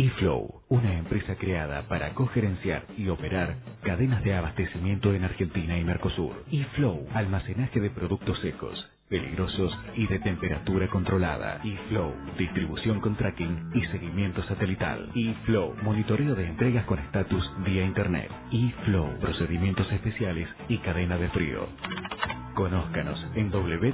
eFlow, una empresa creada para cogerenciar y operar cadenas de abastecimiento en Argentina y Mercosur. eFlow, almacenaje de productos secos, peligrosos y de temperatura controlada. eFlow, distribución con tracking y seguimiento satelital. eFlow, monitoreo de entregas con estatus vía internet. eFlow, procedimientos especiales y cadena de frío. Conózcanos en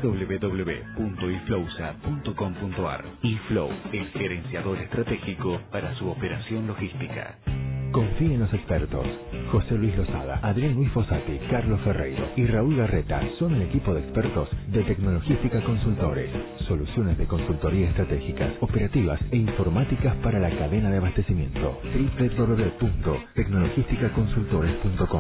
www.iflowsa.com.ar. eFlow, el gerenciador estratégico para su operación logística. Confíe en los expertos. José Luis Lozada, Adrián Luis Fossati, Carlos Ferreiro y Raúl Garreta son el equipo de expertos de Tecnologística Consultores. Soluciones de consultoría estratégicas, operativas e informáticas para la cadena de abastecimiento. www.tecnologisticaconsultores.com.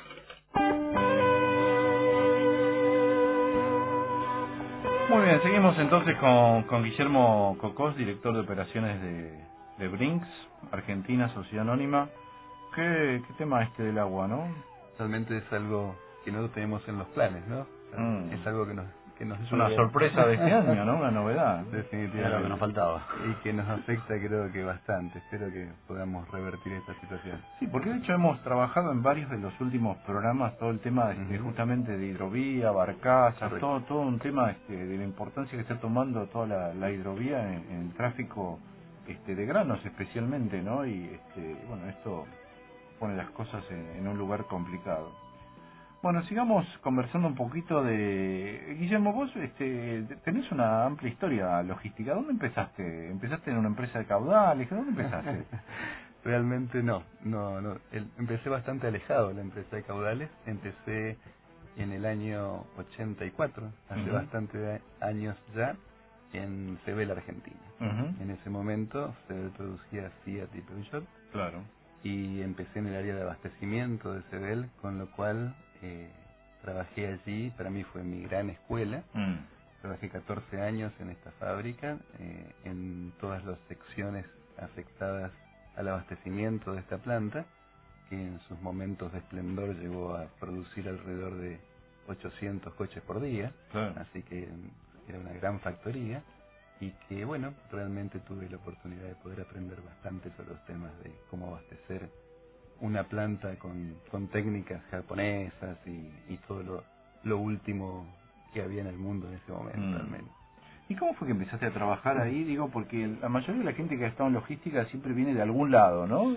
Muy bien, seguimos entonces con Guillermo Cocós, director de operaciones de Brinks, Argentina, Sociedad Anónima. ¿Qué tema del agua, no? Realmente es algo que no tenemos en los planes, ¿no? Es algo que nos es una sorpresa de este año, ¿no? Una novedad. Definitivamente. Era lo que nos faltaba. Y que nos afecta, creo que bastante. Espero que podamos revertir esta situación. Sí, porque de hecho hemos trabajado en varios de los últimos programas todo el tema justamente de hidrovía, barcazas, todo un tema de la importancia que está tomando toda la hidrovía en el tráfico de granos especialmente, ¿no? Y bueno, esto pone las cosas en un lugar complicado. Bueno, sigamos conversando un poquito de... Guillermo, vos tenés una amplia historia logística. ¿Dónde empezaste? ¿Empezaste en una empresa de caudales? ¿Dónde empezaste? Realmente no. Empecé bastante alejado de la empresa de caudales. Empecé en el año 84, hace bastante años ya, en Sebel, Argentina. En ese momento Sebel producía Fiat y Peugeot. Claro. Y empecé en el área de abastecimiento de Sebel, con lo cual trabajé allí. Para mí fue mi gran escuela. Trabajé 14 años en esta fábrica, en todas las secciones afectadas al abastecimiento de esta planta, que en sus momentos de esplendor llegó a producir alrededor de 800 coches por día. Así que era una gran factoría. Y que, bueno, realmente tuve la oportunidad de poder aprender bastante sobre los temas de cómo abastecer una planta con técnicas japonesas y todo lo último que había en el mundo en ese momento, realmente. ¿Y cómo fue que empezaste a trabajar ahí? Digo, porque la mayoría de la gente que ha estado en logística siempre viene de algún lado, ¿no?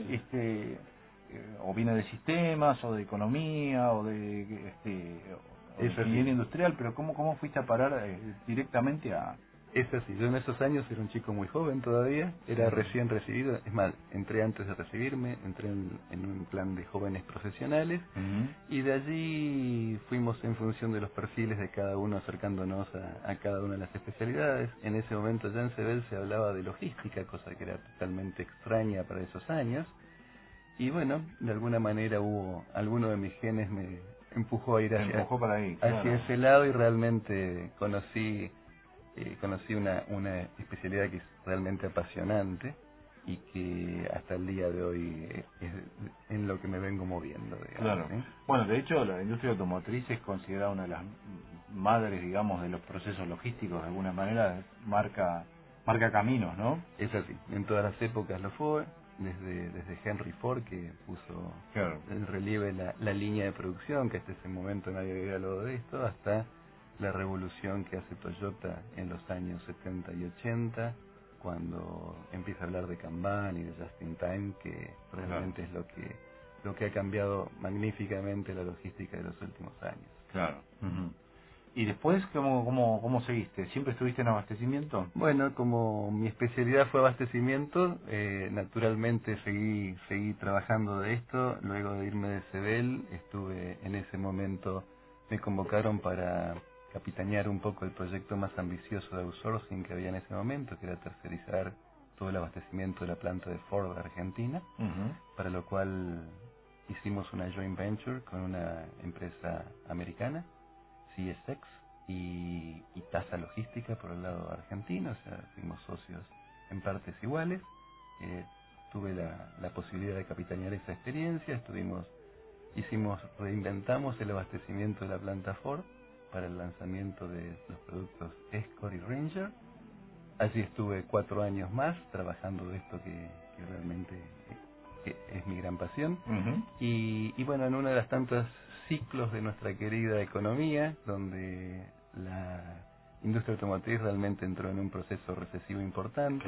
O viene de sistemas, o de economía, o de ingeniería industrial, pero ¿cómo fuiste a parar directamente a...? Es así, yo en esos años era un chico muy joven todavía, era recién recibido, es más, entré antes de recibirme, entré en un plan de jóvenes profesionales, y de allí fuimos en función de los perfiles de cada uno, acercándonos a cada una de las especialidades. En ese momento ya en Sebel se hablaba de logística, cosa que era totalmente extraña para esos años, y bueno, de alguna manera alguno de mis genes me empujó a ir hacia ese lado, y realmente conocí una especialidad que es realmente apasionante y que hasta el día de hoy es en lo que me vengo moviendo, digamos. Claro. Bueno, de hecho la industria automotriz es considerada una de las madres, digamos, de los procesos logísticos. De alguna manera marca caminos, ¿no? Es así, en todas las épocas lo fue, desde Henry Ford, que puso en relieve la línea de producción, que hasta ese momento nadie había hablado de esto, hasta la revolución que hace Toyota en los años 70 y 80, cuando empieza a hablar de Kanban y de Just in Time, que realmente es lo que ha cambiado magníficamente la logística de los últimos años. Claro. ¿Y después cómo seguiste? ¿Siempre estuviste en abastecimiento? Bueno, como mi especialidad fue abastecimiento, naturalmente seguí trabajando de esto. Luego de irme de Sebel, estuve en ese momento, me convocaron para capitanear un poco el proyecto más ambicioso de outsourcing que había en ese momento, que era tercerizar todo el abastecimiento de la planta de Ford de Argentina, para lo cual hicimos una joint venture con una empresa americana, CSX, y Tasa Logística por el lado argentino, o sea, fuimos socios en partes iguales. Tuve la posibilidad de capitanear esa experiencia, reinventamos el abastecimiento de la planta Ford para el lanzamiento de los productos Escort y Ranger, allí estuve 4 años más trabajando de esto que realmente es mi gran pasión. Y bueno, en uno de los tantos ciclos de nuestra querida economía, donde la industria automotriz realmente entró en un proceso recesivo importante,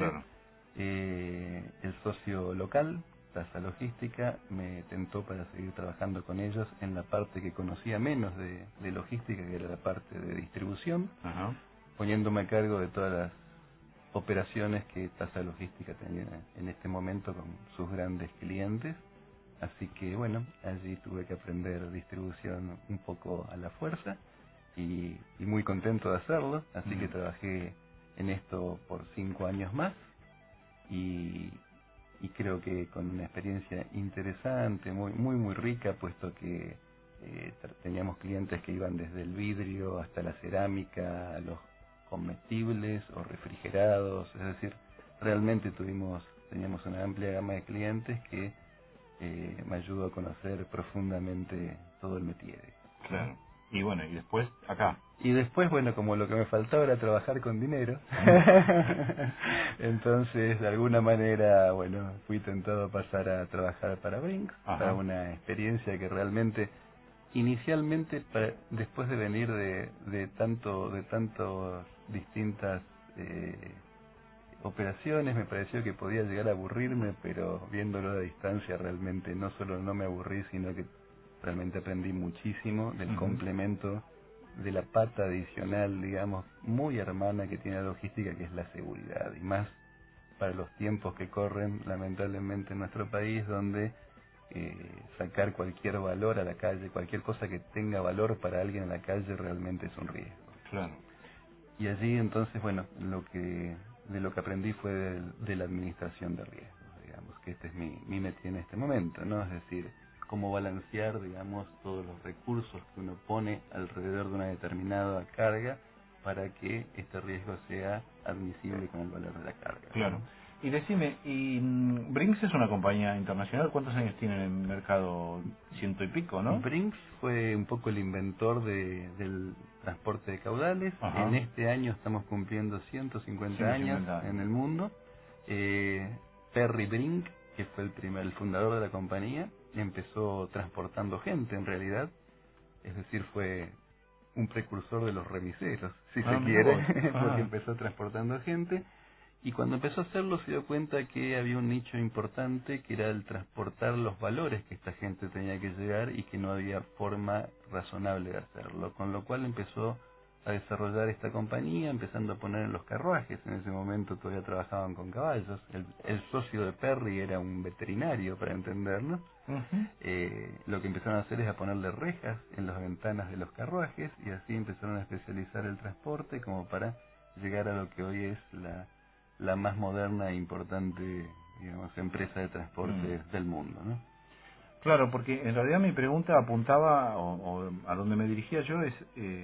el socio local, Tasa Logística, me tentó para seguir trabajando con ellos en la parte que conocía menos de logística, que era la parte de distribución, poniéndome a cargo de todas las operaciones que Tasa Logística tenía en este momento con sus grandes clientes. Así que bueno, allí tuve que aprender distribución un poco a la fuerza y muy contento de hacerlo. Así que trabajé en esto por 5 años más y creo que con una experiencia interesante, muy rica, puesto que teníamos clientes que iban desde el vidrio hasta la cerámica, a los comestibles o refrigerados, es decir, realmente teníamos una amplia gama de clientes que me ayudó a conocer profundamente todo el métier. Claro. Y bueno, y después acá. Y después, bueno, como lo que me faltaba era trabajar con dinero, entonces de alguna manera, bueno, fui tentado a pasar a trabajar para Brinks, para una experiencia que realmente, inicialmente, después de venir de tantas distintas operaciones, me pareció que podía llegar a aburrirme, pero viéndolo a distancia realmente no solo no me aburrí, sino que realmente aprendí muchísimo del complemento de la pata adicional, digamos, muy hermana que tiene la logística, que es la seguridad, y más para los tiempos que corren lamentablemente en nuestro país, donde sacar cualquier valor a la calle, cualquier cosa que tenga valor para alguien en la calle realmente es un riesgo. Claro. Y allí entonces, bueno, de lo que aprendí fue de la administración de riesgos, digamos, que este es mi métier en este momento, ¿no? Es decir, cómo balancear, digamos, todos los recursos que uno pone alrededor de una determinada carga para que este riesgo sea admisible con el valor de la carga. Claro. Y decime, Brinks es una compañía internacional, ¿cuántos años tiene en el mercado? 100 y pico, ¿no? Brinks fue un poco el inventor del transporte de caudales. En este año estamos cumpliendo 150 años en el mundo. Perry Brink, que fue el fundador de la compañía, empezó transportando gente en realidad, es decir, fue un precursor de los remiseros, si se quiere, porque empezó transportando gente, y cuando empezó a hacerlo se dio cuenta que había un nicho importante que era el transportar los valores que esta gente tenía que llegar y que no había forma razonable de hacerlo, con lo cual empezó a desarrollar esta compañía, empezando a poner en los carruajes. En ese momento todavía trabajaban con caballos. El socio de Perry era un veterinario, para entendernos. Lo que empezaron a hacer es a ponerle rejas en las ventanas de los carruajes, y así empezaron a especializar el transporte como para llegar a lo que hoy es la más moderna e importante, digamos, empresa de transporte del mundo, ¿no? Claro, porque en realidad mi pregunta apuntaba, o a donde me dirigía yo, es,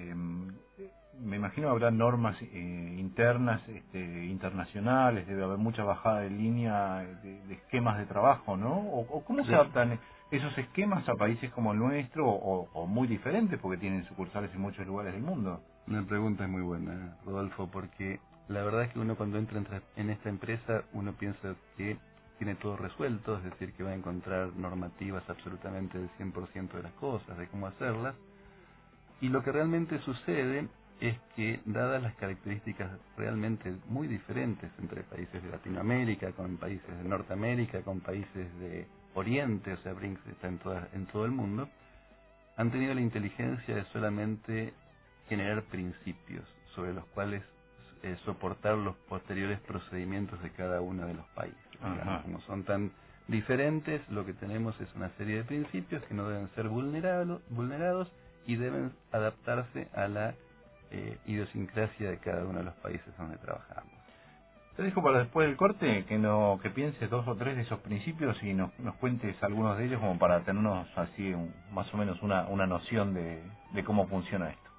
me imagino habrá normas internas, internacionales, debe haber mucha bajada de línea de esquemas de trabajo, ¿no? ¿O cómo se adaptan esos esquemas a países como el nuestro, o muy diferentes, porque tienen sucursales en muchos lugares del mundo? Una pregunta muy buena, Rodolfo, porque la verdad es que uno cuando entra en esta empresa, uno piensa que tiene todo resuelto, es decir, que va a encontrar normativas absolutamente del 100% de las cosas, de cómo hacerlas, y lo que realmente sucede es que, dadas las características realmente muy diferentes entre países de Latinoamérica, con países de Norteamérica, con países de Oriente, o sea, Brinks está en todo el mundo, han tenido la inteligencia de solamente generar principios sobre los cuales soportar los posteriores procedimientos de cada uno de los países. Digamos, como son tan diferentes, lo que tenemos es una serie de principios que no deben ser vulnerados y deben adaptarse a la idiosincrasia de cada uno de los países donde trabajamos. Te dejo para después del corte que pienses 2 o 3 de esos principios y nos cuentes algunos de ellos, como para tenernos así más o menos una noción de cómo funciona esto.